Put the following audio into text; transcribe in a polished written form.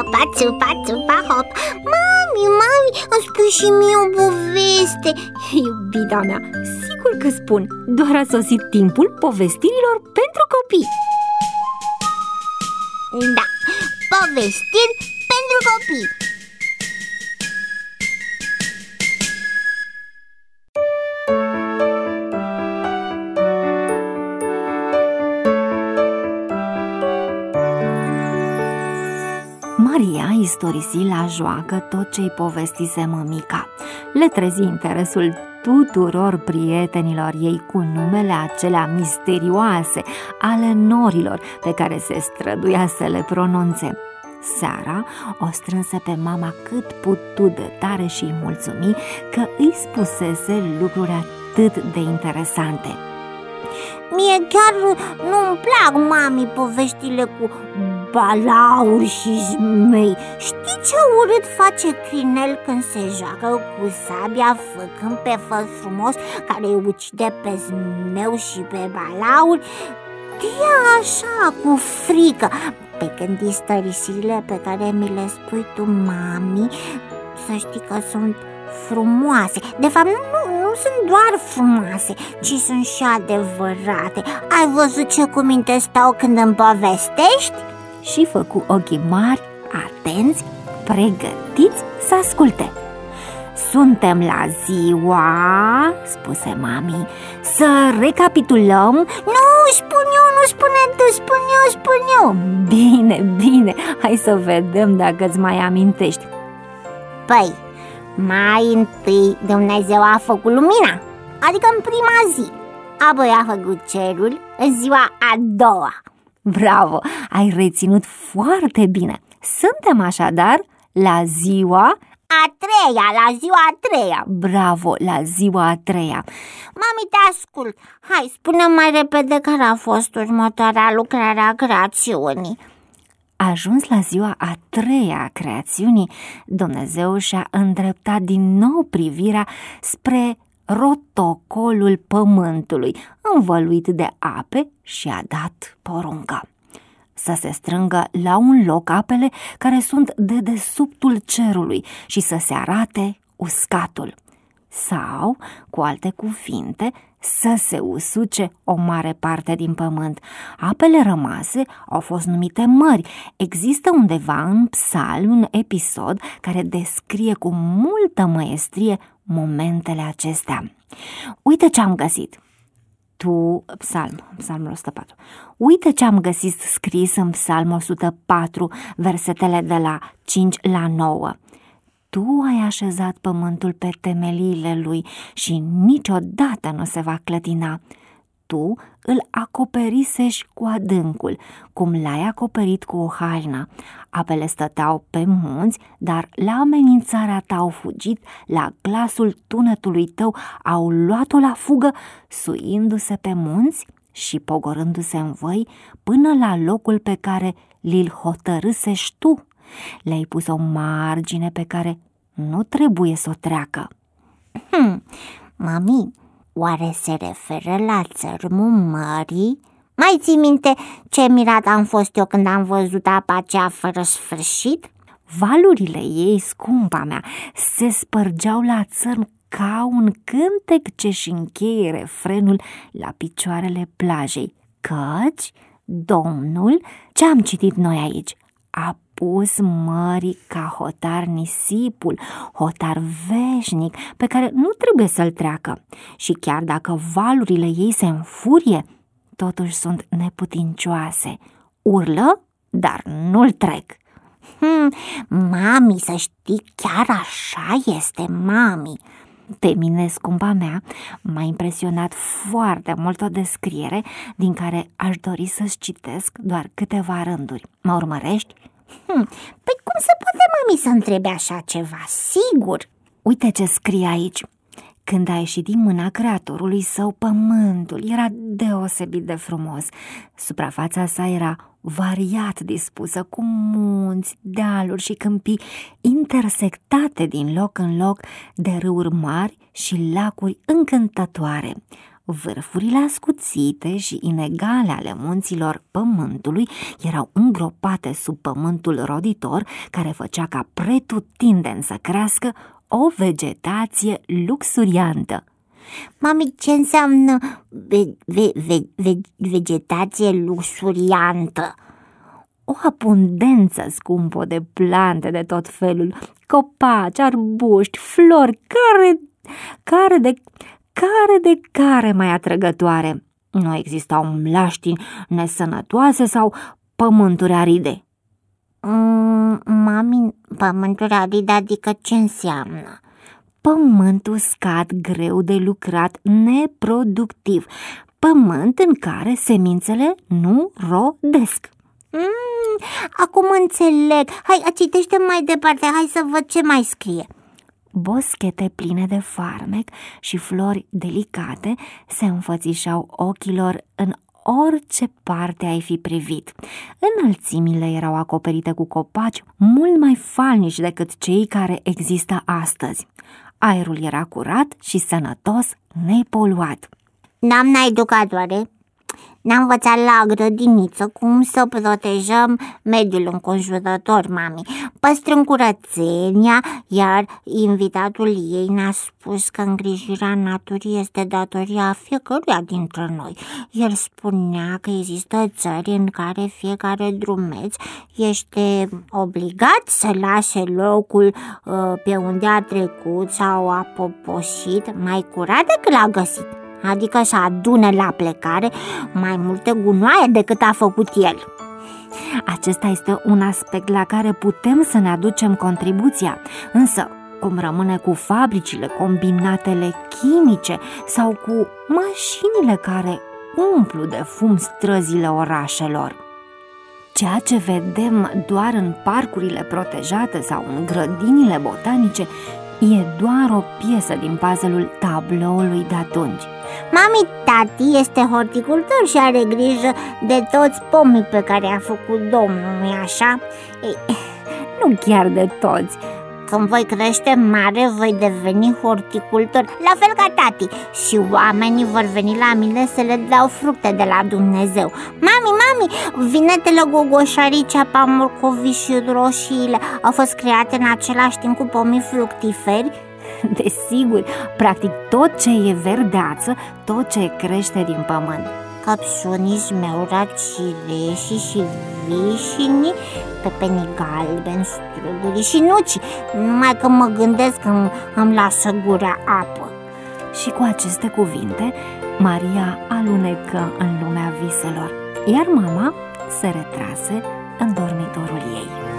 țupa, țupa, țupa, hop. Mami, îmi spui și mie o poveste. Iubita mea, sigur că spun. Doar a sosit timpul povestirilor pentru copii. Da, povestiri pentru copii. Maria istorisi la joacă tot ce-i povestise mămica. Le trezi interesul tuturor prietenilor ei cu numele acelea misterioase ale norilor pe care se străduia să le pronunțe. Seara o strânse pe mama cât putu de tare și îi mulțumi că îi spusese lucruri atât de interesante. Mie chiar nu-mi plac, mami, poveștile cu balauri și zmei. Știi ce urât face Crinel când se joacă cu sabia, făcând pe făt frumos care îi ucide pe zmeu și pe balauri? E așa, cu frică. Pe când istorisirile pe care mi le spui tu, mami, să știi că sunt frumoase. De fapt, nu sunt doar frumoase, ci sunt și adevărate. Ai văzut ce cuminte stau când îmi povestești? Și făcu ochii mari, atenți, pregătiți să asculte. Suntem la ziua, spuse mami, să recapitulăm. Nu, spun eu, nu spune tu, spun eu. Bine, hai să vedem dacă îți mai amintești. Păi, mai întâi Dumnezeu a făcut lumina, adică în prima zi. Apoi a făcut cerul în ziua a doua. Bravo, ai reținut foarte bine. Suntem așadar la ziua a treia. Bravo, la ziua a treia. Mami, te ascult. Hai, spune mai repede care a fost următoarea lucrare a creațiunii. Ajuns la ziua a treia a creațiunii, Dumnezeu și-a îndreptat din nou privirea spre rotocolul pământului, învăluit de ape, și a dat porunca să se strângă la un loc apele care sunt de dedesubtul cerului și să se arate uscatul. Sau, cu alte cuvinte, să se usuce o mare parte din pământ. Apele rămase au fost numite mări. Există undeva în Psalm un episod care descrie cu multă măestrie momentele acestea. Uite ce am găsit. Psalmul 104. Uite ce am găsit scris în Psalmul 104, versetele de la 5 la 9. Tu ai așezat pământul pe temeliile lui și niciodată nu se va clătina. Tu îl acoperisești cu adâncul, cum l-ai acoperit cu o haină. Apele stăteau pe munți, dar la amenințarea ta au fugit, la glasul tunetului tău au luat-o la fugă, suindu-se pe munți și pogorându-se în văi până la locul pe care li-l hotărâsești tu. Le-ai pus o margine pe care nu trebuie să o treacă. Mami, oare se referă la țărmul mării? Mai ții minte ce mirat am fost eu când am văzut apa aceea fără sfârșit? Valurile ei, scumpa mea, se spărgeau la țărm ca un cântec ce-și încheie refrenul la picioarele plajei, căci Domnul, ce am citit noi aici, a pus mării ca hotar nisipul, hotar veșnic pe care nu trebuie să-l treacă. Și chiar dacă valurile ei se înfurie, totuși sunt neputincioase. Urlă, dar nu-l trec. Mami, să știi, chiar așa este, mami. Pe mine, scumpa mea, m-a impresionat foarte mult o descriere din care aș dori să-ți citesc doar câteva rânduri. Mă urmărești? Păi cum se poate, mami, să întrebi așa ceva? Sigur! Uite ce scrie aici. Când a ieșit din mâna creatorului său pământul, era deosebit de frumos. Suprafața sa era variat dispusă, cu munți, dealuri și câmpii intersectate din loc în loc de râuri mari și lacuri încântătoare. Vârfurile ascuțite și inegale ale munților pământului erau îngropate sub pământul roditor, care făcea ca pretutindeni să crească o vegetație luxuriantă. Mami, ce înseamnă vegetație luxuriantă? O abundență scumpă de plante de tot felul, copaci, arbuști, flori, care mai atrăgătoare. Nu existau mlaștini nesănătoase sau pământuri aride. Mami, pământuri aride, adică ce înseamnă? Pământ uscat, greu de lucrat, neproductiv, pământ în care semințele nu rodesc. Acum înțeleg. Hai, citește mai departe, hai să văd ce mai scrie. Boschete pline de farmec și flori delicate se înfățișau ochilor în orice parte ai fi privit. Înălțimile erau acoperite cu copaci mult mai falnici decât cei care există astăzi. Aerul era curat și sănătos, nepoluat. N-am educatoare. Ne-a învățat la grădiniță cum să protejăm mediul înconjurător, mami. Păstrăm curățenia, iar invitatul ei ne-a spus că îngrijirea naturii este datoria fiecăruia dintre noi. El spunea că există țări în care fiecare drumeț este obligat să lase locul pe unde a trecut sau a poposit mai curat decât l-a găsit. Adică să adune la plecare mai multe gunoaie decât a făcut el. Acesta este un aspect la care putem să ne aducem contribuția, însă cum rămâne cu fabricile, combinatele chimice sau cu mașinile care umplu de fum străzile orașelor? Ceea ce vedem doar în parcurile protejate sau în grădinile botanice e doar o piesă din puzzle-ul tabloului de atunci. Mami, tati este horticultor și are grijă de toți pomii pe care a făcut domnul, nu-i așa? Nu chiar de toți. Când voi crește mare, voi deveni horticultor, la fel ca tati, și oamenii vor veni la mine să le dau fructe de la Dumnezeu. Mami, vinetele gogoșarii, ceapa, morcovii și roșiile au fost create în același timp cu pomii fructiferi? Desigur, practic tot ce e verdeață, tot ce crește din pământ. Căpșunii, zmeura, cireșii și vișinii, pepenii galbeni, strugurii și nuci. Numai că mă gândesc că îmi lasă gura apă. Și cu aceste cuvinte, Maria alunecă în lumea viselor, iar mama se retrase în dormitorul ei.